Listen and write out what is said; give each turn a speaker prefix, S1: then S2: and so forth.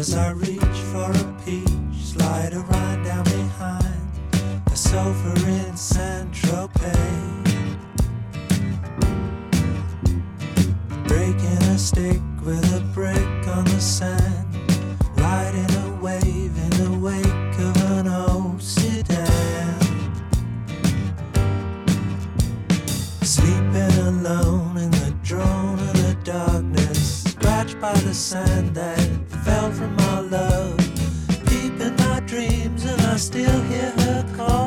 S1: As I reach for a peach, slide a ride down behind a sofa in Saint-Tropez. Breaking a stick with a brick on the sand, riding a wave in the wake of an old sedan. Sleeping alone in the drone of the darkness, scratched by the sand that fell from our love. Deep in my dreams and I still hear her call.